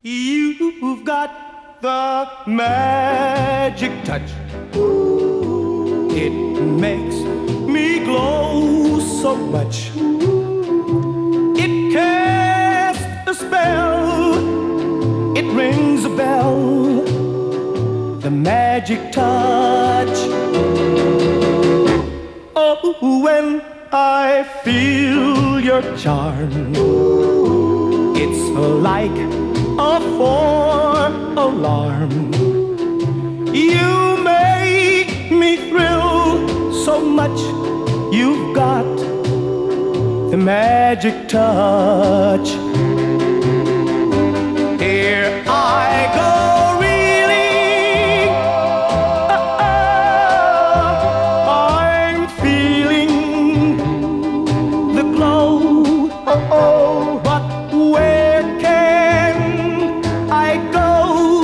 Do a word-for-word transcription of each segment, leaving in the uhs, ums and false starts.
You've got the magic touch. It makes me glow so much. It casts a spell. It rings a bell. The magic touch. Oh, when I feel your charm, it's like a four-alarm. You make me thrill so much. You've got the magic touch. Here I go, reeling. Uh-uh. I'm feeling the glow. Oh-oh. But where can I go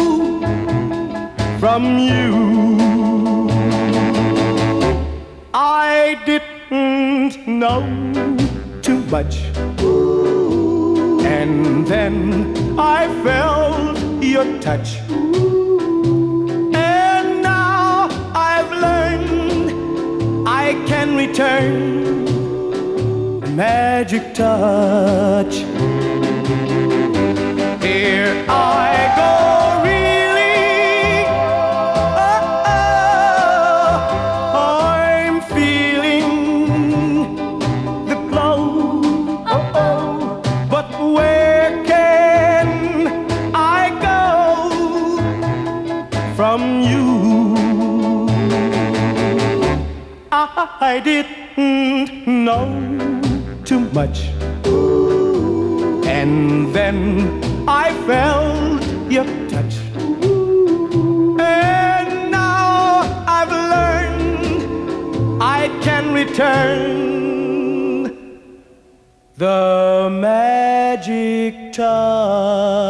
from you? I didn't know too much, and then I felt your touch, and now I've learned I can return the magic touch. Here I go, reeling. Oh-oh. I'm feeling the glow. Oh-oh. But where can I go from you? I didn't know too much, and then I felt your touch, and now I've learned I can return the magic touch.